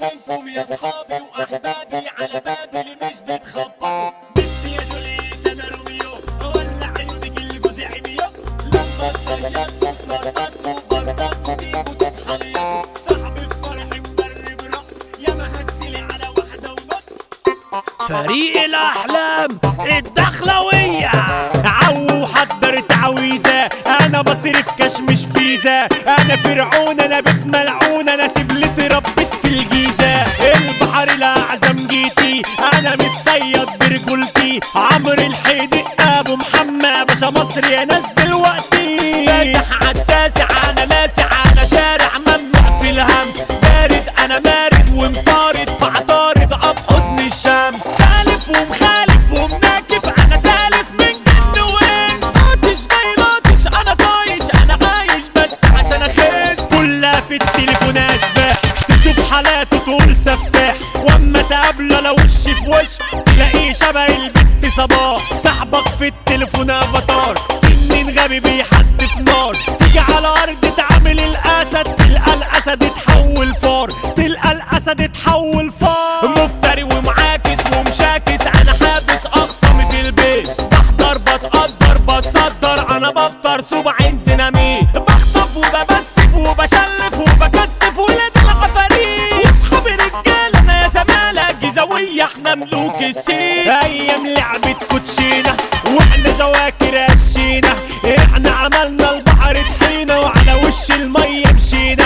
فينكم يا صحابي واحبابي على بابي اللي مش بتخبطوا؟ بنتي يا جوليت انا روميو اولع عيونك الجوز عميو. لما تصيدتوا اتنططوا بربطوا بيكوا تتحليطوا. صاحبي في فرحي مدرب رقص يا مهزلي على واحدة ونص. فريق الأحلام الدخلوية عو حضر تعويذة انا بصرف كاش مش فيزا. انا فرعون انا بيت ملعون انا سبلتي ربيت في الجيزة. البحر الاعظم جيتي انا متصيد برجولتي. عمرو الحيدق ابو محمد باشا مصر يا ناس دلوقتي. فاتح عالتاسع انا لاسع انا شارع ممنوع في الهمس. بارد انا مارد ومطارد فعطارد اب حضن الشمس. سالف ومخالف ومناكف انا سالف من جن وانس. ناطش جاي ناطش انا طايش انا عايش بس عشان اخس. كلها في التليفون اشباح تشوف حالاته تقول سفاح. واما تقابله لو وش في وش تلاقيه شبه البت صباح. صاحبك في التليفون افاتار تنين غبي بيحد في نار. تيجي على ارض تعامل الاسد تلقى الاسد اتحول فار. تلقى الاسد اتحول فار. مفتري ومعاكس ومشاكس انا حابس اخصمي في البيت. بحضر بتقدر بتصدر انا بفطر صبعين ديناميت. بخطف وببستف وبشلف وبكتف ولاد العفاريت. واصحابي رجاله انا يا زماله جيزاويه احنا ملوك السين. ايام لعبة كوتشينة واحنا جواكر هشينا. احنا عملنا البحر طحينة وعلى وش المية مشينا.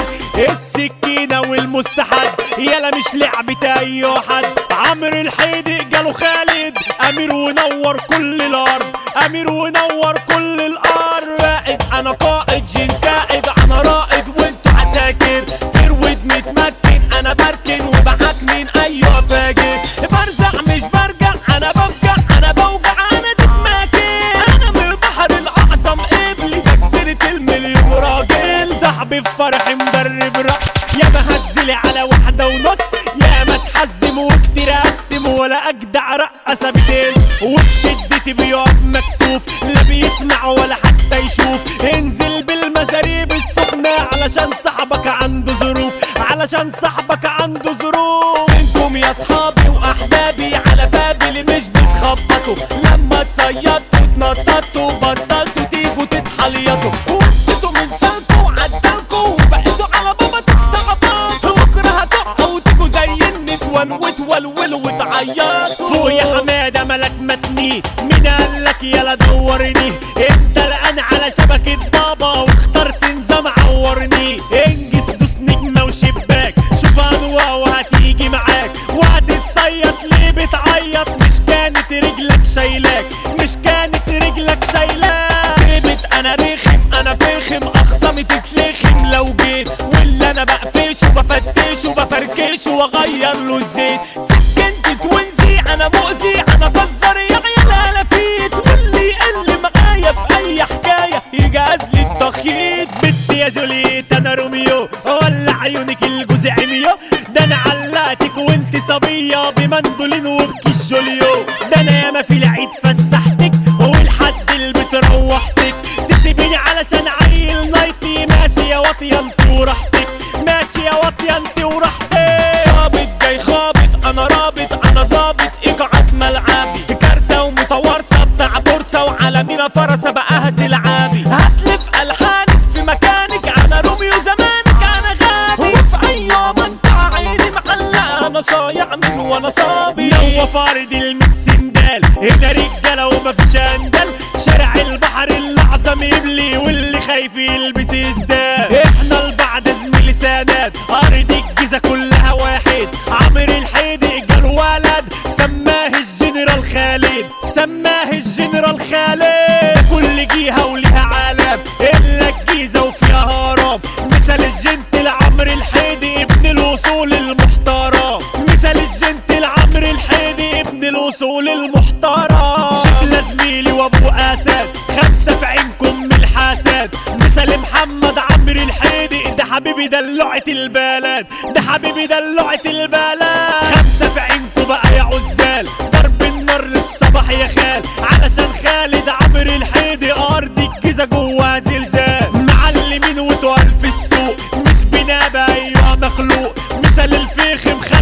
السكينة والمستحد يلا مش لعبة اي حد. عمرو الحيدق جاله خالد امير ونور كل الارض. امير ونور كل الارض. فائد انا قائد جين سائد انا رائد وانتو عساكر. فرود متمكن انا بركن وبحكمن ايوه فاجر. برزع مش برجع انا بفجع انا بوجع انا دماكن. انا من البحر الاعظم قبلي تكسرة المليون راجل. صاحبي في فرحي مدرب رقص يا مهزلي على واحدة ونص. يا ما تحزم وكتير اقسم ولا اجدع رقصة بتل. وفي شدتي بيقف مكسوف لا بيسمع ولا حتى يشوف. انزل بالمشاريب السخنة علشان صاحبك عنده ظروف. علشان صاحبك عنده ظروف. انتم يا صحابي واحبابي على بابي اللي مش بتخبطوا. لما تصيدتوا اتنططوا بطلتوا تيجوا تتحليطوا. وقفتوا من شالكوا عدلكوا وبقيتوا على بابا تستعبطوا. بكره هتقعوا وتيجوا زي النسوان وتولولوا وتعيطوا. فوق يا حمادة ملك متني مين قالك يلا دورني. انت الان على شبكة بابا واخترت نظام عورني. انجز دوس نجمة وشباك شوف انواع وهتيجي معاك. وهتتصيد ليه بتعيط مش كانت رجلك شايلاك. مش كانت رجلك شايلاك. جيبت انا رخم انا بخم اخصامي تتلخم لو جيت. واللي انا بقفش وبفتش وبفركش واغير له الزيت. سكنت توينزي انا مؤذي انا بزر يا عيال هلافيت. واللي يقل معايا في اي حكايه يجهز لي التخييط. بنتي يا جوليت انا روميو اولع عيونك الجوز عميو. ده انا علقتك وانت صبيه بمندولين وبكيس جوليو. ده انا ياما في العيد فسحتك والحد اللي بتروحتك. تسيبيني علشان عيل نايتي ماشي يا واطيه انت وراحتك. ماشي يا واطيه انت وراحتك. صابت جاي خابط انا رابط انا ظابط اقعد ملعبي. كارثه ومتوارثه بتاع بورصه وعلى مينا فرسه بقى هتلعبي. هتلف الحانك في مكانك انا روميو زمانك انا غابي. وفي اي يوم انت عيني معلقه انا صايع من وانا صابي. هو فارد الميت سندال هنا رجاله ومفيش اندال. شارع البحر الاعظم يبلي واللي خايف يلبس اسدال. احنا لبعض زميلي سند ارض الجيزه كلها واحد. عمرو الحيدق جاله ولد سماه الجنرال خالد. سماه الجنرال خالد. كل جهه وليها عالم الا الجيزه وفيها هرم. مثل الجنتل عمرو الحيدق ابن الوصول المحترم. مثل الجنتل عمرو الحيدق ابن الوصول المحترم. شكل زميلي وابو اسد خمسه في عينكم من الحسد. مثل محمد عمرو الحيدق ده حبيبي دلوعة البلد. ده حبيبي دلوعة البلد. خمسه في عينكم بقى يا عزال ضرب النار الصباح يا خال. علشان خالد عمرو الحيدق ارض الجيزه جواها زلزال. معلمين وتقال في السوق مش بنابه ايوه مخلوق. مثل الفخم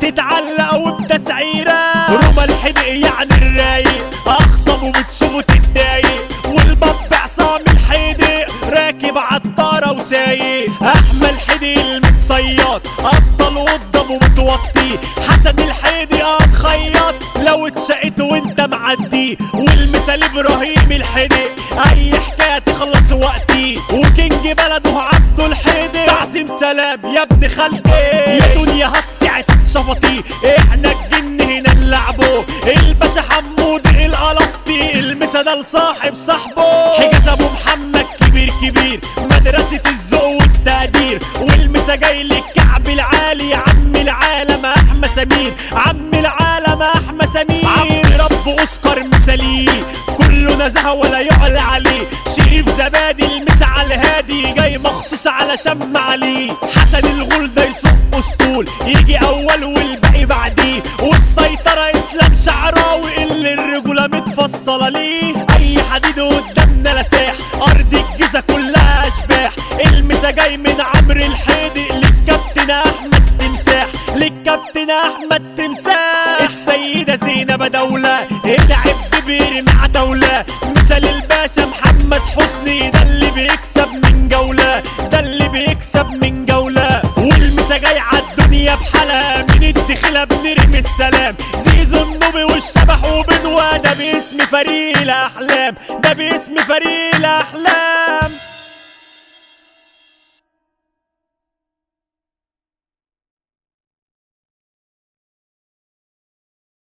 تتعلق وبتسعيرة. روما الحدق يعني الرايق، اخصم وبتشوفه تتضايق. والباب عصام الحدق راكب عطارة وسايق. احمد الحدق المتصيط ابطل قدامه متوطي. حسن الحدق اتخيط لو اتشقت وانت معدي. والمثال ابراهيم الحدق اي حكايه تخلص وقتي. وكينج بلده عبده الحدق تعظيم سلام يا ابن خالتي. يا دنيا هتسع تتشفطي احنا الجن هنا نلعبه. الباشا حمود القلفطي المسا ده لصاحب صاحبه. حجاز ابو محمد كبير كبير مدرسه الذوق والتقدير. والمسا جاي للكعب العالي عم العالم احمد سمير. عم العالم احمد سمير عم رب اوسكار مثالي كله نزهه ولا يعلى عليه. شريف زبادي المسا على الهادي جاي مخصوص على شم عليه. حسن الغول ده يسوق اسطول يجي اول والباقي بعديه. والسيطره اسلام شعراوي اللي الرجوله متفصله ليه. اي حديد قدامنا لساح ارض الجيزه كلها اشباح. المسا جاي من عمرو الحدق للكابتن احمد تمساح. للكابتن احمد تمساح. السيده زينب دوله ادعب بيرمي عتاوله. مثال الباشا محمد حسني ده اللي بيكسب من جوله. ده اللي بيكسب من جوله. والمسا جاي عالدنيا بحالها من الدخله بنرمي السلام. زيزو النوبي والشبح وبنوا ده باسم فريق الاحلام. ده باسم فريق الاحلام.